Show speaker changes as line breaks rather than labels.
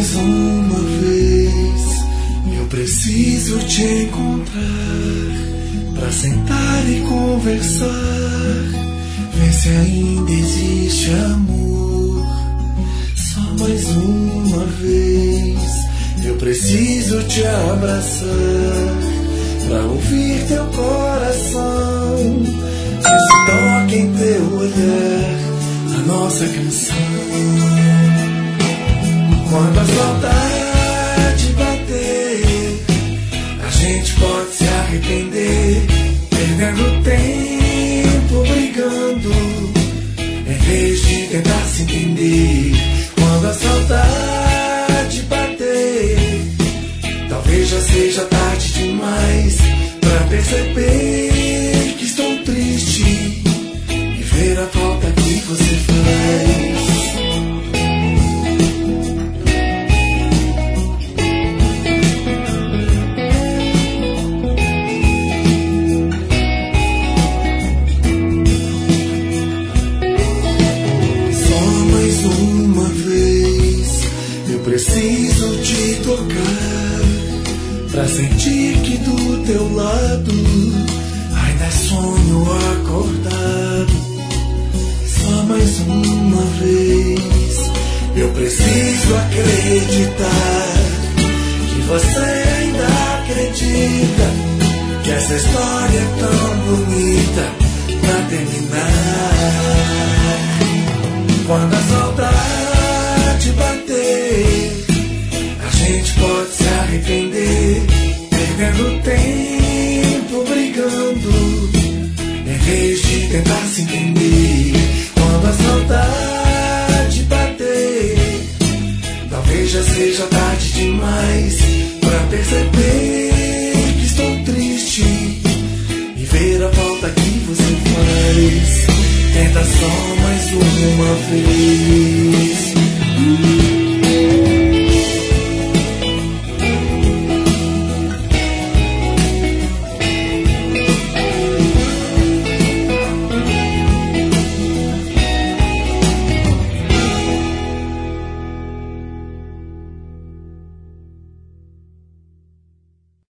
mais uma vez eu preciso te encontrar pra sentar e conversar, ver se ainda existe amor. Só mais uma vez eu preciso te abraçar pra ouvir teu coração, que se toque em teu olhar a nossa canção. Quando a saudade bater, a gente pode se arrepender, perdendo tempo brigando, em vez de tentar se entender. Quando a saudade bater, talvez já seja tarde demais pra perceber que estou triste e ver a falta que você faz. Preciso te tocar pra sentir que do teu lado ainda é sonho acordado. Só mais uma vez eu preciso acreditar que você ainda acredita que essa história é tão bonita pra terminar. Quando a saudade bater, a gente pode se arrepender, perdendo tempo brigando, em vez de tentar se entender. Quando a saudade bater, talvez já seja tarde demais pra perceber que estou triste e ver a falta que você faz. Tenta só mais uma vez.